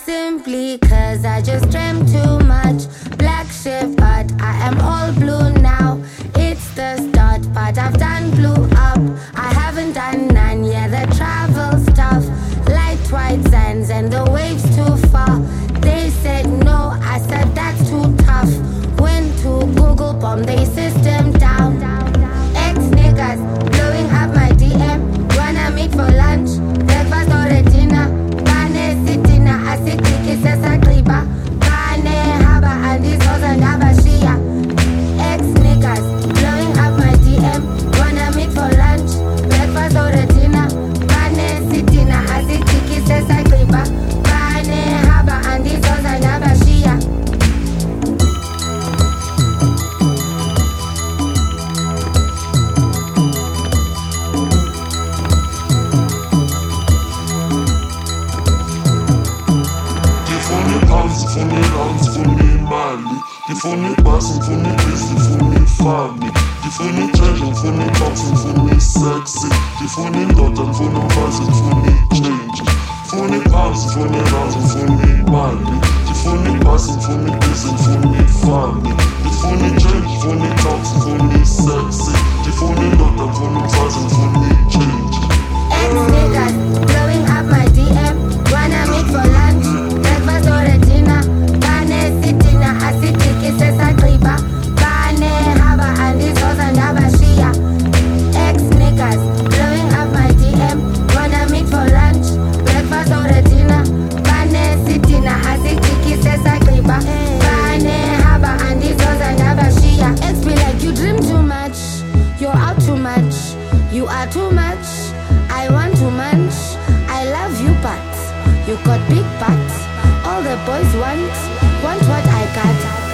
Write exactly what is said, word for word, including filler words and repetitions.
simply cause I just dreamt too much. Black shift, but I am all blue now. It's the start, but I've done blue up. I haven't done none, yeah, the travel's tough. Light white sands and the waves too far. They said no, I said that's too tough. Went to Google, bomb they system down. Ex niggas blowing up my D M. Wanna meet for lunch, breakfast or a dinner. Bane sitina, asitiki sesa kliba. Bane haba and this was and abashia. Ex niggas blowing up my D M. Wanna meet for lunch, breakfast or a dinner. Bane sitina, asitiki sesa kliba. Bane haba and this was and abashia. Ngifuna ihouse, ngifuna imali, ngifuna ibhasi, ngifuna ibhizi, ngifuna ifani. Ngifuna itshenje, ngifuna ibox, ngifuna isexy. Ngifuna indoda, ngifuna umfazi, ngifuna ichange. Ngifuna ihouse, ngifuna ihouse, ngifuna imali, ngifuna ibhasi, ngifuna ibhizi, ngifuna ifani. Ngifuna itshenje, ngifuna ibox, ngifuna isexy. Ngifuna indoda, ngifuna umfazi, ngifuna ichange. Ex niggas blowing up my D M. Wanna meet for lunch, breakfast or a dinner. Bane sitina, asitiki sesa kliba. Bane haba and this was and abashia. Ex niggas blowing up my D M. Wanna meet for lunch, breakfast or a dinner. Bane sitina, asitiki sesa kliba. Bane haba and this was and abashia. Ex be like you dream too much, you're out too much, you are too much. I want too much. I love you, but you got big butts. All the boys want, want what I got.